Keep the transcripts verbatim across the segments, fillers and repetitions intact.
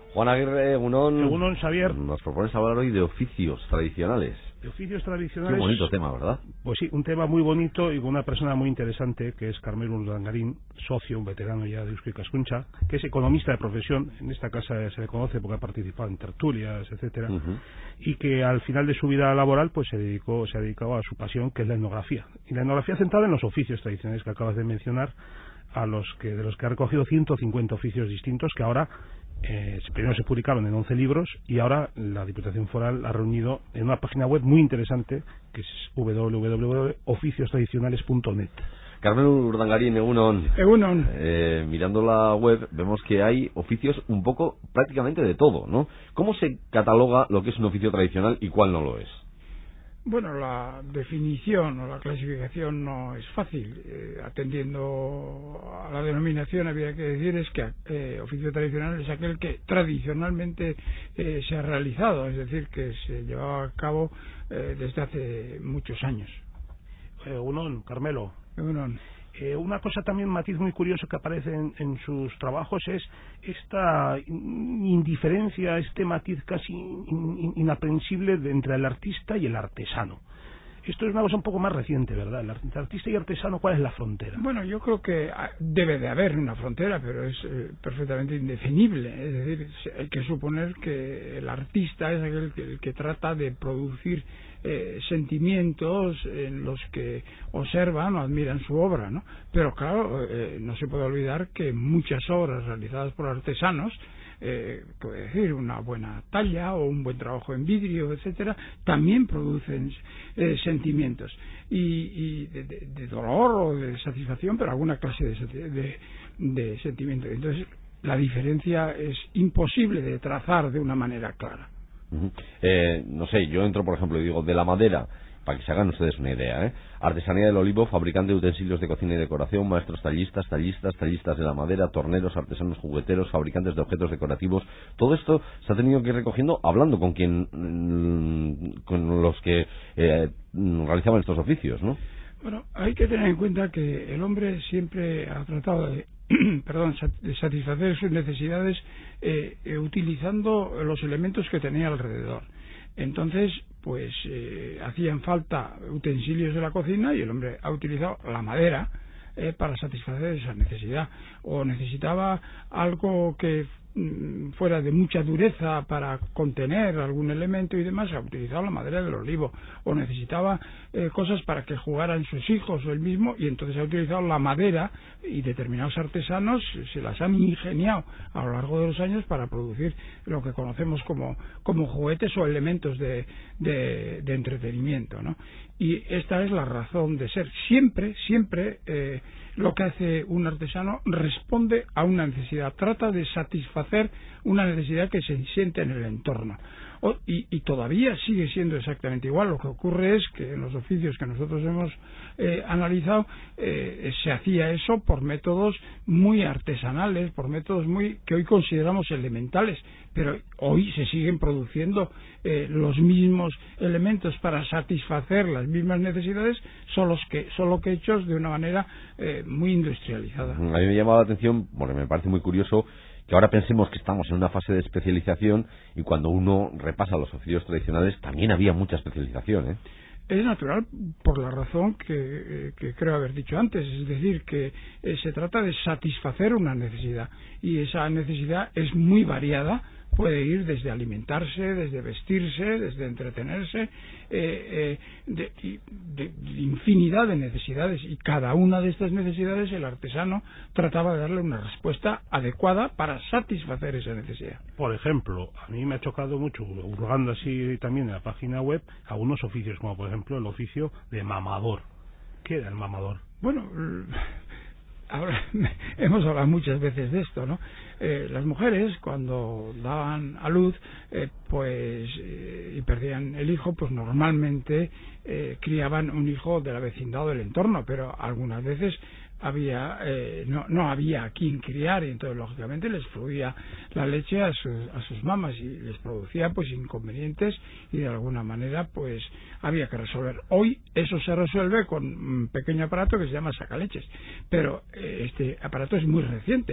Juan Aguirre, Egunon, Egunon, Xavier. Nos propones hablar hoy de oficios tradicionales. De oficios tradicionales. Qué bonito tema, ¿verdad? Pues sí, un tema muy bonito y con una persona muy interesante, que es Carmelo Urdangarín, socio, un veterano ya de Eusko Ikaskuntza, que es economista de profesión. En esta casa se le conoce porque ha participado en tertulias, etcétera, uh-huh. Y que al final de su vida laboral pues se dedicó, se ha dedicado a su pasión, que es la etnografía. Y la etnografía centrada en los oficios tradicionales que acabas de mencionar, a los que de los que ha recogido ciento cincuenta oficios distintos que ahora eh, primero se publicaron en once libros y ahora la Diputación Foral ha reunido en una página web muy interesante que es doble u doble u doble u punto oficios tradicionales punto net. Carmelo Urdangarín, Egunon. Egunon. Eh, mirando la web vemos que hay oficios un poco prácticamente de todo, ¿no? ¿Cómo se cataloga lo que es un oficio tradicional y cuál no lo es? Bueno, la definición o la clasificación no es fácil. Eh, atendiendo a la denominación, había que decir es que eh, oficio tradicional es aquel que tradicionalmente eh, se ha realizado, es decir, que se llevaba a cabo eh, desde hace muchos años. Eh, Unón, Carmelo. Unón. Eh, una cosa también, un matiz muy curioso que aparece en, en sus trabajos es esta indiferencia, este matiz casi in, in, inaprensible de, entre el artista y el artesano. Esto es una cosa un poco más reciente, ¿verdad? El artista y artesano, ¿cuál es la frontera? Bueno, yo creo que debe de haber una frontera, pero es eh, perfectamente indefinible. Es decir, hay que suponer que el artista es aquel que, el que trata de producir eh, sentimientos en los que observan o admiran su obra, ¿no? Pero claro, eh, no se puede olvidar que muchas obras realizadas por artesanos, Eh, puede decir una buena talla o un buen trabajo en vidrio, etcétera, también producen eh, sentimientos y, y de, de, de dolor o de satisfacción, pero alguna clase de, de, de sentimiento. Entonces la diferencia es imposible de trazar de una manera clara. Uh-huh. eh, no sé, yo entro por ejemplo y digo de la madera, para que se hagan ustedes una idea, ¿eh? Artesanía del olivo, fabricante de utensilios de cocina y decoración, maestros tallistas, tallistas, tallistas de la madera, torneros, artesanos jugueteros, fabricantes de objetos decorativos. Todo esto se ha tenido que ir recogiendo hablando con quien, con los que eh, realizaban estos oficios, ¿no? Bueno, hay que tener en cuenta que el hombre siempre ha tratado de perdón, de satisfacer sus necesidades eh, eh, utilizando los elementos que tenía alrededor. Entonces, pues eh, hacían falta utensilios de la cocina y el hombre ha utilizado la madera eh, para satisfacer esa necesidad. O necesitaba algo que mm, fuera de mucha dureza para contener algún elemento y demás, ha utilizado la madera del olivo. O necesitaba eh, cosas para que jugaran sus hijos o él mismo y entonces ha utilizado la madera, y determinados artesanos se las han ingeniado a lo largo de los años para producir lo que conocemos como, como juguetes o elementos de, de, de entretenimiento, ¿no? Y esta es la razón de ser. Siempre, siempre eh, lo que hace un artesano responde a una necesidad, trata de satisfacer una necesidad que se siente en el entorno. O, y, y todavía sigue siendo exactamente igual. Lo que ocurre es que en los oficios que nosotros hemos eh, analizado eh, se hacía eso por métodos muy artesanales, por métodos muy que hoy consideramos elementales, pero hoy se siguen produciendo eh, los mismos elementos para satisfacer las mismas necesidades, solo que, solo que hechos de una manera eh, muy industrializada. A mí me llama la atención, porque me parece muy curioso que ahora pensemos que estamos en una fase de especialización y cuando uno repasa los oficios tradicionales también había mucha especialización, ¿eh? Es natural por la razón que, que creo haber dicho antes, es decir, que eh, se trata de satisfacer una necesidad y esa necesidad es muy variada. Puede ir desde alimentarse, desde vestirse, desde entretenerse, eh, eh, de, de, de infinidad de necesidades, y cada una de estas necesidades el artesano trataba de darle una respuesta adecuada para satisfacer esa necesidad. Por ejemplo, a mí me ha chocado mucho, hurgando así también en la página web, algunos oficios, como por ejemplo el oficio de mamador. ¿Qué era el mamador? Bueno, ahora hemos hablado muchas veces de esto, ¿no? Eh, las mujeres cuando daban a luz eh, pues eh, y perdían el hijo, pues normalmente eh, criaban un hijo de la vecindad o del entorno, pero algunas veces había eh, no, no había a quien criar y entonces lógicamente les fluía la leche a sus, a sus mamas y les producía pues inconvenientes y de alguna manera pues había que resolver. Hoy eso se resuelve con un pequeño aparato que se llama sacaleches, pero eh, este aparato es muy reciente.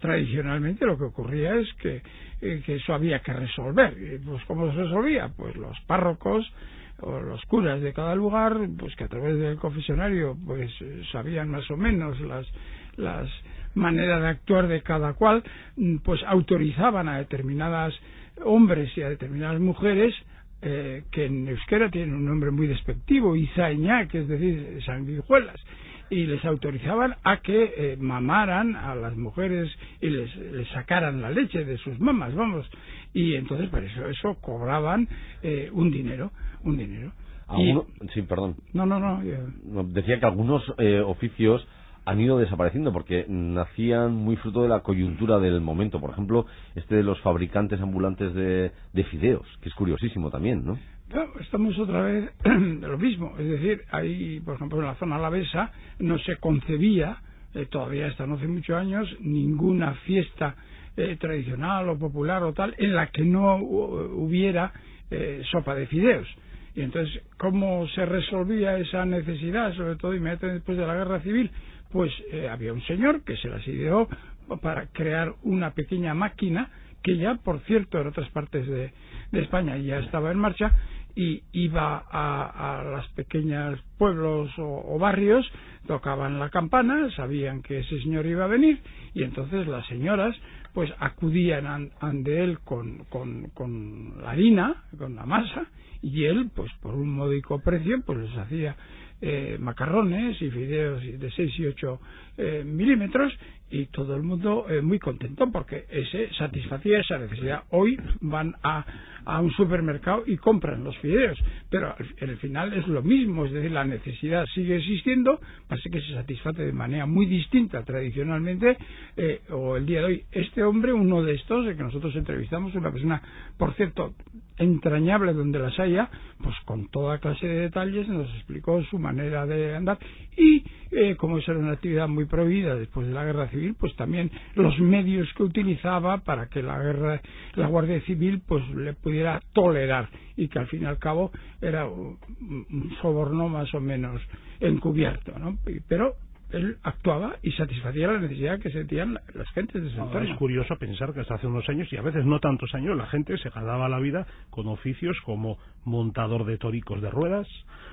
tradicionalmente lo que ocurría es que, eh, que eso había que resolver. Pues ¿cómo se resolvía? Pues los párrocos o los curas de cada lugar, pues que a través del confesionario pues sabían más o menos las las maneras de actuar de cada cual, pues autorizaban a determinadas hombres y a determinadas mujeres, eh, que en euskera tienen un nombre muy despectivo, Izañak, es decir, sanguijuelas, y les autorizaban a que eh, mamaran a las mujeres y les, les sacaran la leche de sus mamas, vamos, y entonces por eso, eso cobraban eh, un dinero, un dinero. ¿Alguno? Y, sí, perdón. No, no, no. Yo... No, decía que algunos eh, oficios han ido desapareciendo porque nacían muy fruto de la coyuntura del momento. Por ejemplo, este de los fabricantes ambulantes de, de fideos, que es curiosísimo también, ¿no? No, estamos otra vez de lo mismo. Es decir, ahí, por ejemplo, en la zona alavesa no se concebía, eh, todavía hasta no hace muchos años, ninguna fiesta eh, tradicional o popular o tal en la que no hubiera eh, sopa de fideos. Y entonces, ¿cómo se resolvía esa necesidad, sobre todo inmediatamente después de la Guerra Civil? Pues eh, había un señor que se las ideó para crear una pequeña máquina que ya, por cierto, en otras partes de, de España ya estaba en marcha, y iba a, a las pequeñas pueblos o, o barrios, tocaban la campana, sabían que ese señor iba a venir, y entonces las señoras pues acudían ante él con, con, con la harina, con la masa, y él, pues por un módico precio, pues les hacía eh, macarrones y fideos de seis y ocho eh, milímetros, y todo el mundo eh, muy contento porque ese satisfacía esa necesidad. Hoy van a, a un supermercado y compran los fideos, pero en el final es lo mismo, es decir, la necesidad sigue existiendo, parece que se satisface de manera muy distinta tradicionalmente, eh, o el día de hoy. Este hombre, uno de estos, el que nosotros entrevistamos, una persona, por cierto, entrañable donde las haya, pues con toda clase de detalles nos explicó su manera de andar, y eh, como esa era una actividad muy prohibida después de la Guerra Civil, pues también los medios que utilizaba para que la guerra, la Guardia Civil pues le pudiera tolerar, y que al fin y al cabo era un, un soborno más o menos encubierto, ¿no? Pero él actuaba y satisfacía la necesidad que sentían las gentes de su entorno. Es curioso pensar que hasta hace unos años, y a veces no tantos años, la gente se ganaba la vida con oficios como montador de toricos de ruedas,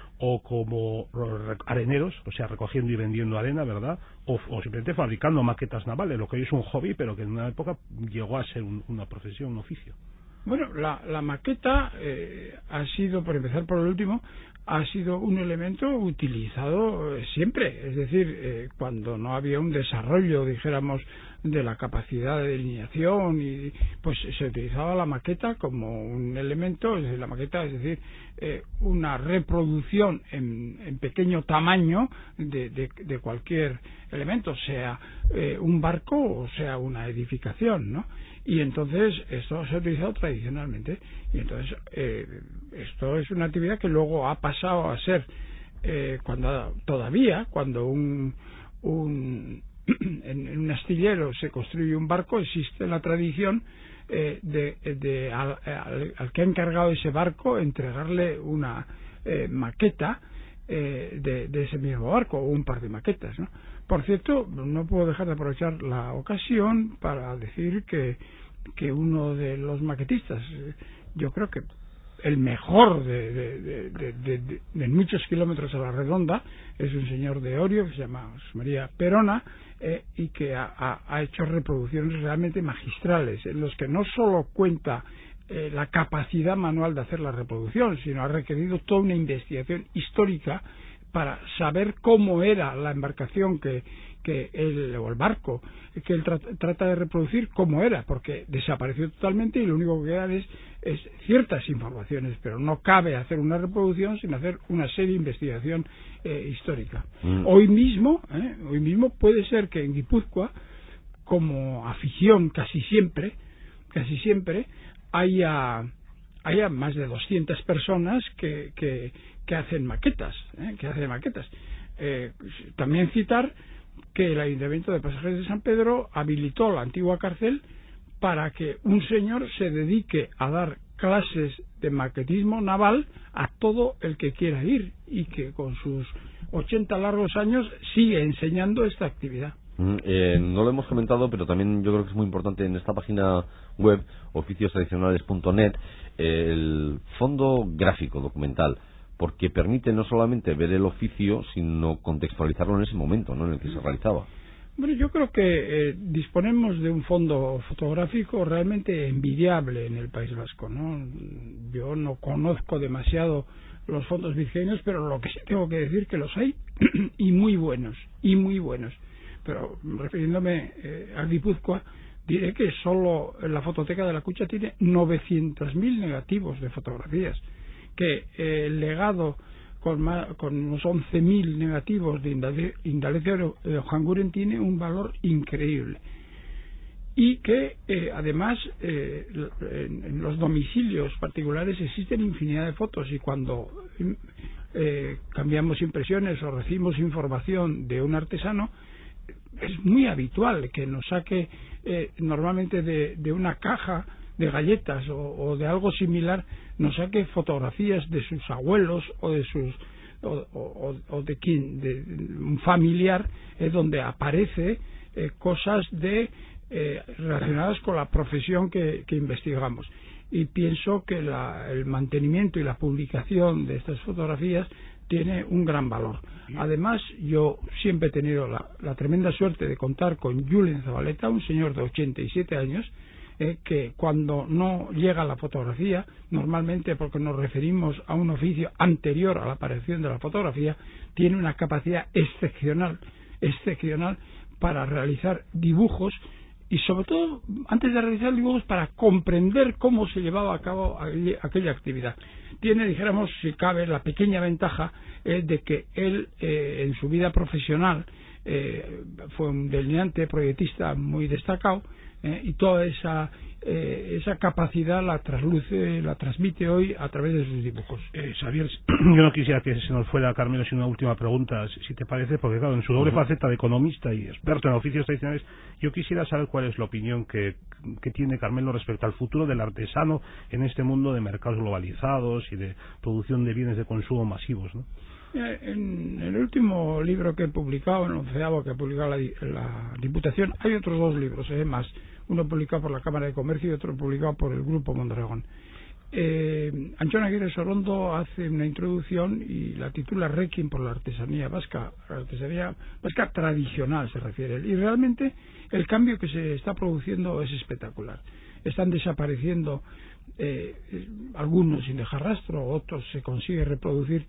o como areneros, o sea, recogiendo y vendiendo arena, ¿verdad? O, o simplemente fabricando maquetas navales, lo que hoy es un hobby, pero que en una época llegó a ser un, una profesión, un oficio. Bueno, la, la maqueta eh, ha sido, por empezar por el último, ha sido un elemento utilizado eh, siempre. Es decir, eh, cuando no había un desarrollo, dijéramos, de la capacidad de delineación, y pues se utilizaba la maqueta como un elemento, es decir, la maqueta, es decir, eh, una reproducción en, en pequeño tamaño de, de, de cualquier elemento, sea eh, un barco o sea una edificación, ¿no? Y entonces esto se ha utilizado tradicionalmente, y entonces eh, esto es una actividad que luego ha pasado a ser eh, cuando todavía cuando un, un en, en un astillero se construye un barco, existe la tradición eh, de, de al, al, al que ha encargado ese barco entregarle una eh, maqueta eh, de, de ese mismo barco, o un par de maquetas, ¿no? Por cierto, no puedo dejar de aprovechar la ocasión para decir que, que uno de los maquetistas, yo creo que el mejor de, de, de, de, de, de, de muchos kilómetros a la redonda, es un señor de Orio que se llama José María Perona, eh, y que ha, ha, ha hecho reproducciones realmente magistrales, en los que no solo cuenta eh, la capacidad manual de hacer la reproducción, sino ha requerido toda una investigación histórica para saber cómo era la embarcación que, que él, o el barco que él tra trata de reproducir, cómo era, porque desapareció totalmente y lo único que quedan es, es ciertas informaciones, pero no cabe hacer una reproducción sin hacer una seria investigación eh, histórica. Mm. Hoy mismo, eh, hoy mismo puede ser que en Guipúzcoa, como afición casi siempre, casi siempre haya haya más de doscientas personas que, que, que hacen maquetas, ¿eh? que hacen maquetas. Eh, también citar que el Ayuntamiento de Pasajes de San Pedro habilitó la antigua cárcel para que un señor se dedique a dar clases de maquetismo naval a todo el que quiera ir, y que con sus ochenta largos años sigue enseñando esta actividad. Mm, eh, no lo hemos comentado, pero también yo creo que es muy importante en esta página web, oficios tradicionales punto net, eh, el fondo gráfico documental, porque permite no solamente ver el oficio, sino contextualizarlo en ese momento, ¿no?, en el que se realizaba. Bueno, yo creo que eh, disponemos de un fondo fotográfico realmente envidiable en el País Vasco, ¿no? Yo no conozco demasiado los fondos vizcaínos, pero lo que sí tengo que decir que los hay y muy buenos, y muy buenos. Pero refiriéndome eh, a Guipúzcoa, diré que solo la fototeca de la Cucha tiene novecientos mil negativos de fotografías, que eh, el legado con, más, con unos once mil negativos de Indalecio Ojanguren tiene un valor increíble. Y que eh, además eh, en, en los domicilios particulares existen infinidad de fotos, y cuando eh, cambiamos impresiones o recibimos información de un artesano, es muy habitual que nos saque eh, normalmente de, de una caja de galletas o, o de algo similar, nos saque fotografías de sus abuelos o de sus o, o, o de quien de, de un familiar, eh, donde aparece eh, cosas de eh, relacionadas con la profesión que, que investigamos. Y pienso que la, el mantenimiento y la publicación de estas fotografías tiene un gran valor. Además, yo siempre he tenido la, la tremenda suerte de contar con Julen Zabaleta, un señor de ochenta y siete años, eh, que cuando no llega la fotografía, normalmente porque nos referimos a un oficio anterior a la aparición de la fotografía, tiene una capacidad excepcional, excepcional para realizar dibujos, y sobre todo, antes de realizar dibujos, para comprender cómo se llevaba a cabo aquella actividad. Tiene, dijéramos, si cabe, la pequeña ventaja eh, de que él, eh, en su vida profesional, eh, fue un delineante, proyectista muy destacado, eh, y toda esa eh, esa capacidad la trasluce, la transmite hoy a través de sus dibujos. Eh, Xavier, yo no quisiera que se nos fuera, Carmelo, sin una última pregunta, si te parece, porque claro, en su doble faceta de economista y experto en oficios tradicionales, yo quisiera saber cuál es la opinión que, que tiene Carmelo respecto al futuro del artesano en este mundo de mercados globalizados y de producción de bienes de consumo masivos, ¿no? En el último libro que he publicado, en el onceavo que ha publicado la, la Diputación, hay otros dos libros, eh, más, uno publicado por la Cámara de Comercio y otro publicado por el Grupo Mondragón. Eh, Antxon Aguirre Sorondo hace una introducción y la titula Requiem por la artesanía vasca, la artesanía vasca tradicional se refiere, y realmente el cambio que se está produciendo es espectacular. Están desapareciendo eh, algunos sin dejar rastro, otros se consigue reproducir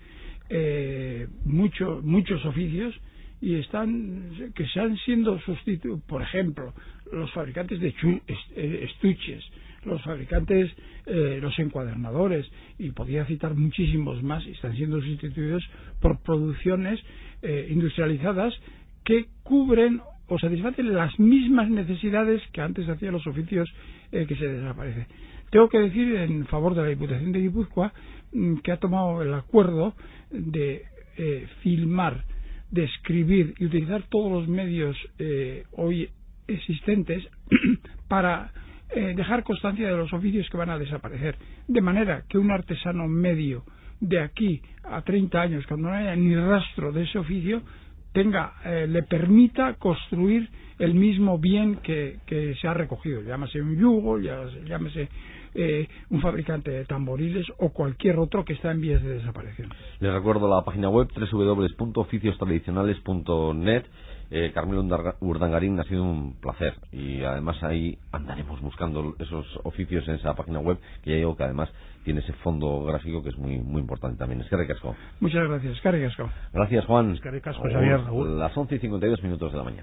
eh, mucho, muchos oficios, y están que están siendo sustituidos, por ejemplo, los fabricantes de chu, estuches, los fabricantes, eh, los encuadernadores, y podría citar muchísimos más, están siendo sustituidos por producciones eh, industrializadas que cubren o satisfacen las mismas necesidades que antes hacían los oficios eh, que se desaparecen. Tengo que decir en favor de la Diputación de Guipúzcoa que ha tomado el acuerdo de eh, filmar, de escribir y utilizar todos los medios eh, hoy existentes para eh, dejar constancia de los oficios que van a desaparecer, de manera que un artesano medio de aquí a treinta años, cuando no haya ni rastro de ese oficio, tenga eh, le permita construir el mismo bien que, que se ha recogido, llámese un yugo, llámese eh, un fabricante de tamboriles o cualquier otro que está en vías de desaparición. Les recuerdo la página web doble u doble u doble u punto oficios tradicionales punto net. eh, Carmelo Urdangarín, ha sido un placer, y además ahí andaremos buscando esos oficios en esa página web, que ya digo que además tiene ese fondo gráfico que es muy muy importante también. Eskerrik asko. Muchas gracias. Eskerrik asko. Gracias, Juan. Eskerrik asko, Xavier. Las once y cincuenta y dos minutos de la mañana.